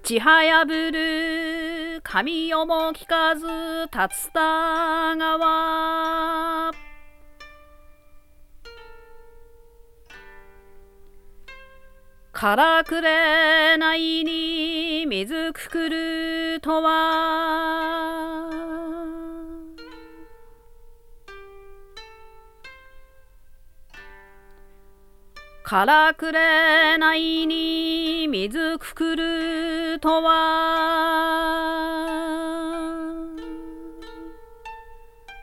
ちはやぶる神代も聞かず竜田川。からくれないに水くくるとは。からくれないに水くくるとは。